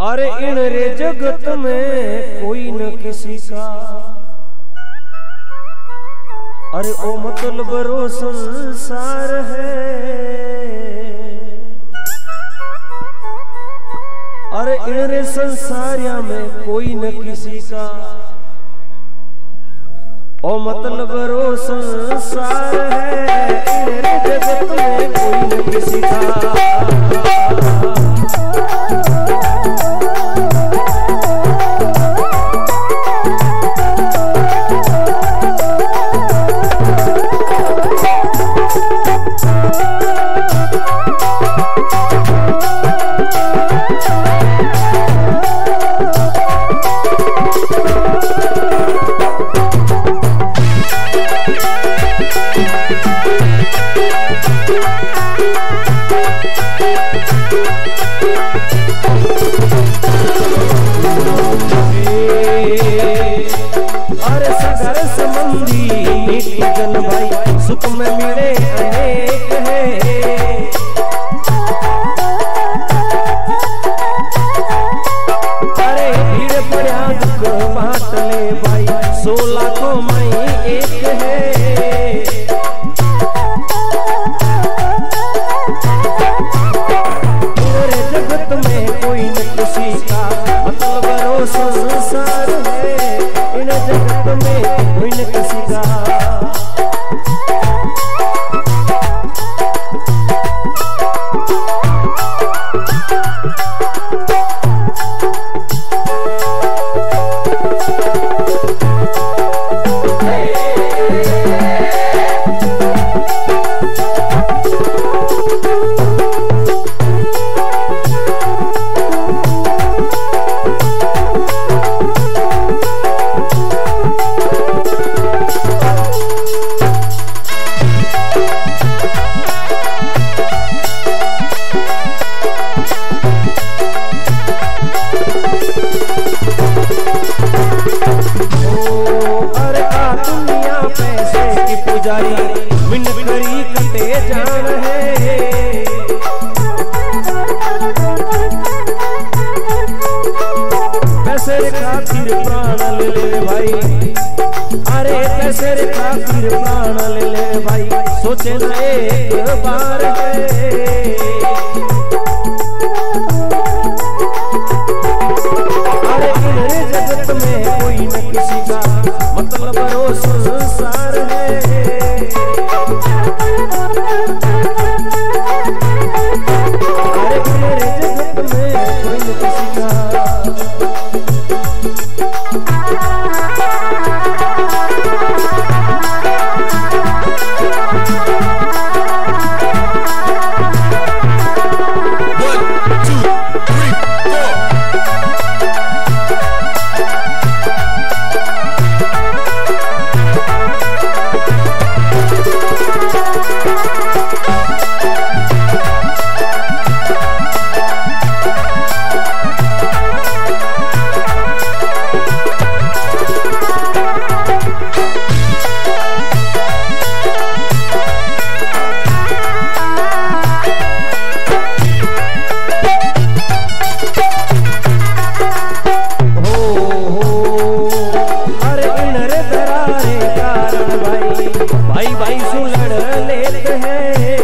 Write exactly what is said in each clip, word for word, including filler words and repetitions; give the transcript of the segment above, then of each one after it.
अरे इन रे जगत में कोई न किसी का, अरे ओ मतलब रो संसार है। अरे इन रे संसारिया में कोई न किसी का, ओ मतलब रो संसार है। इन रे जगत में कोई न किसी का। जन भाई सुख में मिले अनेक है। अरे भीड़ पड़ा दुख बांट ले भाई, सोलह को मई एक है। पूरे जगत में कोई न किसी का, मतलब रो संसार है। इन जगत में कोई न किसी का। मिन करी कटे जान है। पैसे खातिर प्राण ले ले भाई, अरे पैसे खातिर प्राण ले ले भाई, सोचे न एक बार है। अरे इन जगत में कोई न किसी का, मतलब रो संसार है। अरे मेरे जगत में कोई न किसी का। भाई भाई सुलड़ लेते हैं।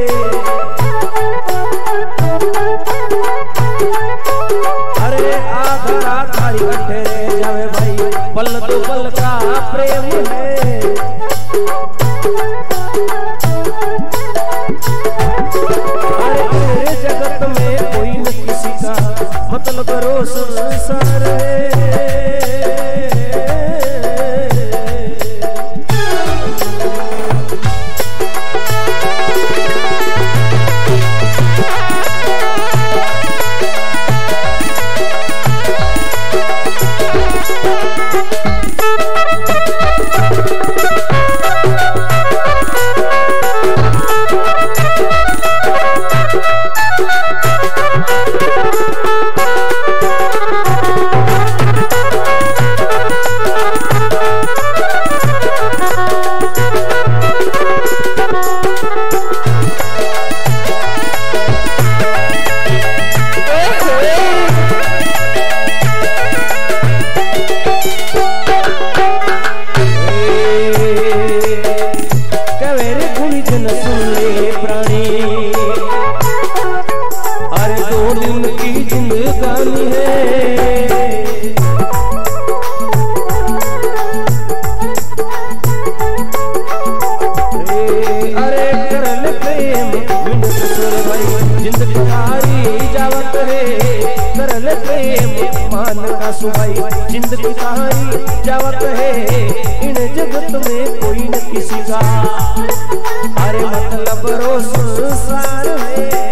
अरे आधा आधारी इकट्ठे जावे भाई, पल तो पल का प्रेम है। अरे मेरे जगत में कोई न किसी का, मतलब रो संसार है। Thank you. उनकी जिंदगानी है। अरे करल प्रेम मिनत सुर भाई जिंदगी तारी जावत रे, करल प्रेम मान का सुभाई जिंदगी तारी जावत है। इन जगत में कोई न किसी का, अरे मतलब रो संसार है।